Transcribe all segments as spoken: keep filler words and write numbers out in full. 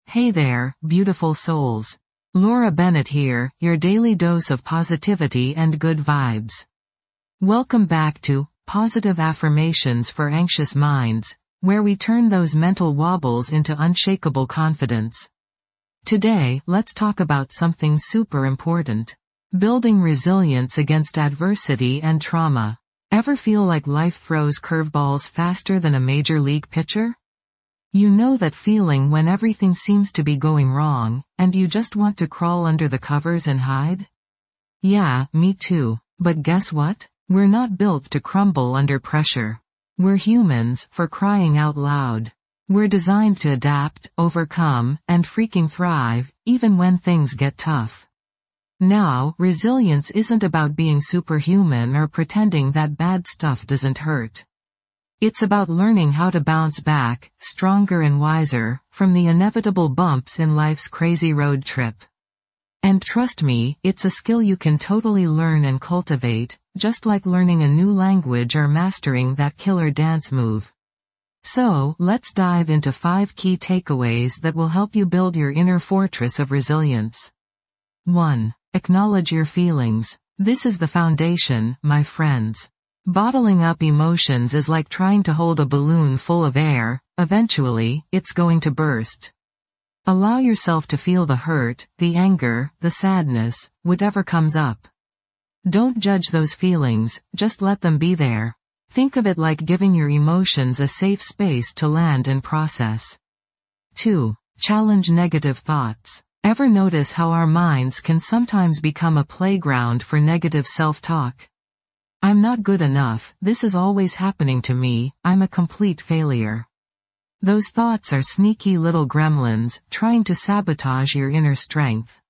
Hey there, beautiful souls. Laura Bennett here, your daily dose of positivity and good vibes. Welcome back to Positive Affirmations for Anxious Minds, where we turn those mental wobbles into unshakable confidence. Today, let's talk about something super important. Building resilience against adversity and trauma. Ever feel like life throws curveballs faster than a major league pitcher? You know that feeling when everything seems to be going wrong, and you just want to crawl under the covers and hide? Yeah, me too. But guess what? We're not built to crumble under pressure. We're humans, for crying out loud. We're designed to adapt, overcome, and freaking thrive, even when things get tough. Now, resilience isn't about being superhuman or pretending that bad stuff doesn't hurt. It's about learning how to bounce back, stronger and wiser, from the inevitable bumps in life's crazy road trip. And trust me, it's a skill you can totally learn and cultivate, just like learning a new language or mastering that killer dance move. So, let's dive into five key takeaways that will help you build your inner fortress of resilience. one. Acknowledge your feelings. This is the foundation, my friends. Bottling up emotions is like trying to hold a balloon full of air. Eventually, it's going to burst. Allow yourself to feel the hurt, the anger, the sadness, whatever comes up. Don't judge those feelings, just let them be there. Think of it like giving your emotions a safe space to land and process. two. Challenge negative thoughts. Ever notice how our minds can sometimes become a playground for negative self-talk? I'm not good enough, this is always happening to me, I'm a complete failure. Those thoughts are sneaky little gremlins, trying to sabotage your inner strength.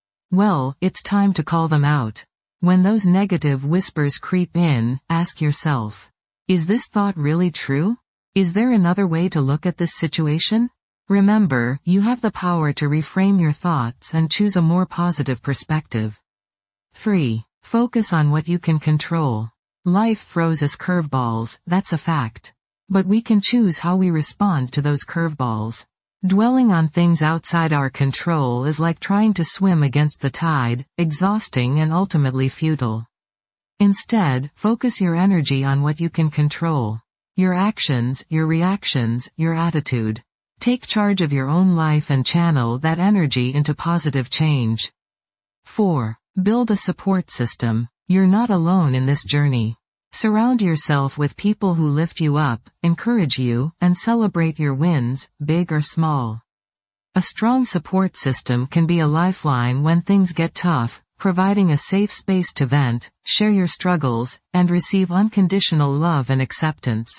Well, it's time to call them out. When those negative whispers creep in, ask yourself, is this thought really true? Is there another way to look at this situation? Remember, you have the power to reframe your thoughts and choose a more positive perspective. three. Focus on what you can control. Life throws us curveballs, that's a fact. But we can choose how we respond to those curveballs. Dwelling on things outside our control is like trying to swim against the tide, exhausting and ultimately futile. Instead, focus your energy on what you can control. Your actions, your reactions, your attitude. Take charge of your own life and channel that energy into positive change. four. Build a support system. You're not alone in this journey. Surround yourself with people who lift you up, encourage you, and celebrate your wins, big or small. A strong support system can be a lifeline when things get tough, providing a safe space to vent, share your struggles, and receive unconditional love and acceptance.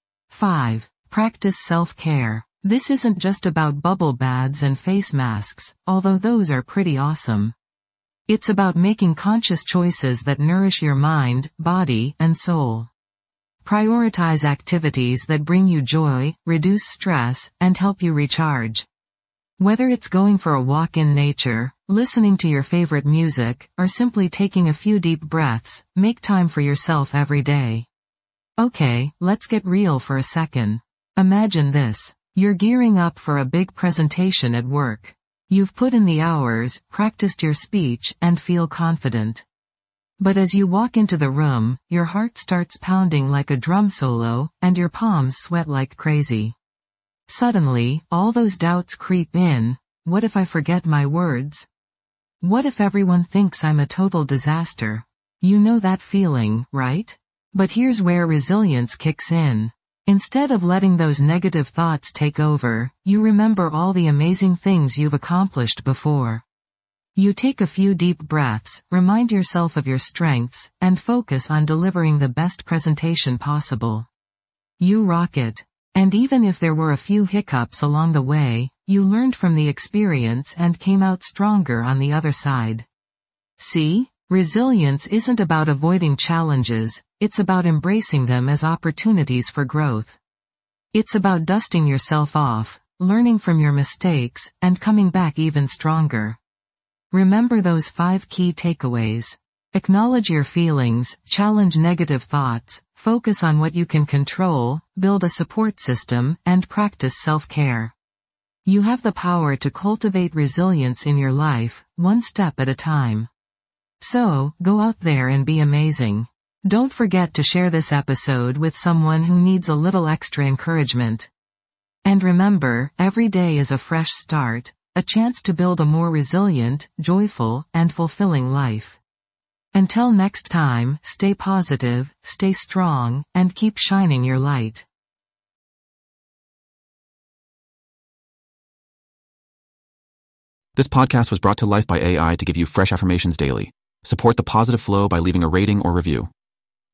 five. Practice self-care. This isn't just about bubble baths and face masks, although those are pretty awesome. It's about making conscious choices that nourish your mind, body, and soul. Prioritize activities that bring you joy, reduce stress, and help you recharge. Whether it's going for a walk in nature, listening to your favorite music, or simply taking a few deep breaths, make time for yourself every day. Okay, let's get real for a second. Imagine this. You're gearing up for a big presentation at work. You've put in the hours, practiced your speech, and feel confident. But as you walk into the room, your heart starts pounding like a drum solo, and your palms sweat like crazy. Suddenly, all those doubts creep in. What if I forget my words? What if everyone thinks I'm a total disaster? You know that feeling, right? But here's where resilience kicks in. Instead of letting those negative thoughts take over, you remember all the amazing things you've accomplished before. You take a few deep breaths, remind yourself of your strengths, and focus on delivering the best presentation possible. You rock it. And even if there were a few hiccups along the way, you learned from the experience and came out stronger on the other side. See? Resilience isn't about avoiding challenges, it's about embracing them as opportunities for growth. It's about dusting yourself off, learning from your mistakes, and coming back even stronger. Remember those five key takeaways. Acknowledge your feelings, challenge negative thoughts, focus on what you can control, build a support system, and practice self-care. You have the power to cultivate resilience in your life, one step at a time. So, go out there and be amazing. Don't forget to share this episode with someone who needs a little extra encouragement. And remember, every day is a fresh start, a chance to build a more resilient, joyful, and fulfilling life. Until next time, stay positive, stay strong, and keep shining your light. This podcast was brought to life by A I to give you fresh affirmations daily. Support the positive flow by leaving a rating or review.